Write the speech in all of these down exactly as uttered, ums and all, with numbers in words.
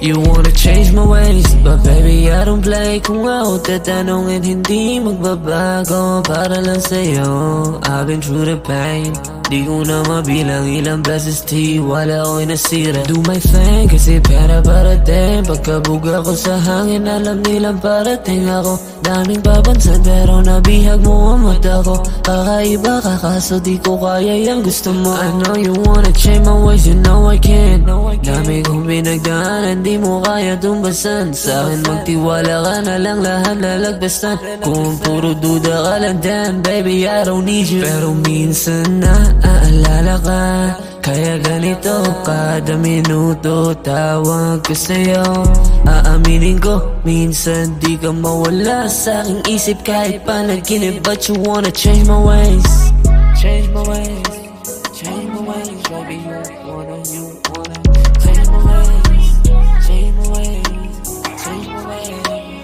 You wanna change my ways, but baby I don't play. Kung ako tatanungin, hindi magbabago. Para lang sa'yo, I've been through the pain. Di ko na mabilang ilang beses tiwala ko'y nasira. Do my thing kasi pera parating. Pagkabuga ko sa hangin, alam nilang parating ako. Daming papansin pero nabihag mo ang mata ko. Kakaiba ka kaso di ko kaya yung gusto mo. I know you wanna change my ways, you know I can't. Dami kong pinagdaanan, di mo kaya tumbasan. Sa'kin magtiwala ka na lang, lahat lalagpasan. Kung puro duda ka lang, damn baby I don't need you. Pero minsan na aalala ka, kaya ganito kada minuto tawag ko sa'yo. Aaminin ko, minsan di ka mawala sa aking isip kahit panaginip. But you wanna change my ways, change my ways, change my ways. Baby you wanna, you wanna change my ways, change my ways, change my ways.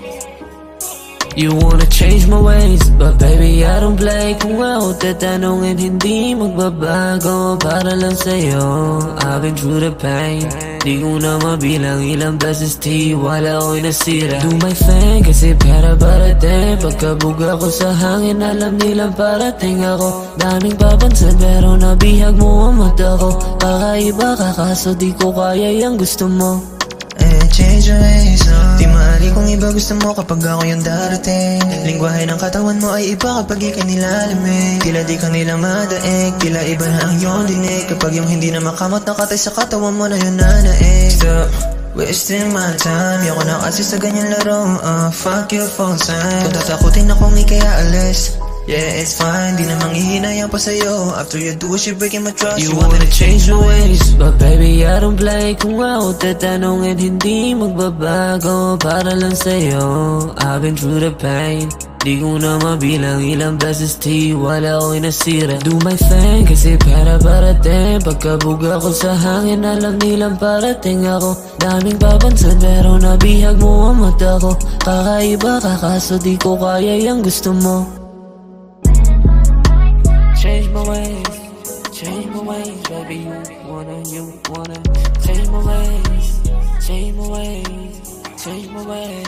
You wanna change my ways, but baby I don't play. Kung ako tatanungin, hindi magbabago. Para lang sa'yo, I've been through the pain. Di ko na mabilang ilang beses tiwala ko'y nasira. Do my thing kasi pera parating. Pagkabuga ko sa hangin, alam nilang parating ako. Daming papansin pero nabihag mo ang mata ko. Kakaiba ka kaso di ko kaya yung gusto mo. Eh, change your ways, no? Di maali kung iba gusto mo kapag ako yung darating. Lingwahe ng katawan mo ay iba kapag ikay nilalamig. Tila di ka nila madaig, tila iba na ang iyong dinig. Kapag yung hindi na makamot nakatay sa katawan mo na yun nanaig. Stop wasting my time, yoko na kasi sa ganyan laro. uh, Fuck your phone sign. Kung tatakutin akong ikay aalis, yeah, it's fine, di namang ihinayang pa sa'yo. After you do it, you're breaking my trust. You wanna change my ways, but baby I don't play. Kung ako tatanungin, hindi magbabago. Para lang sa'yo, I've been through the pain. Di ko na mabilang ilang beses tiwala ko'y nasira. Do my thing kasi pera parating. Pagkabuga ko sa hangin, alam nilang parating ako. Daming papansin pero nabihag mo ang mata ko. Kakaiba ka kaso di ko kaya yung gusto mo. Change my ways, change my ways. Baby you wanna, you wanna change my ways, change my ways, change my ways.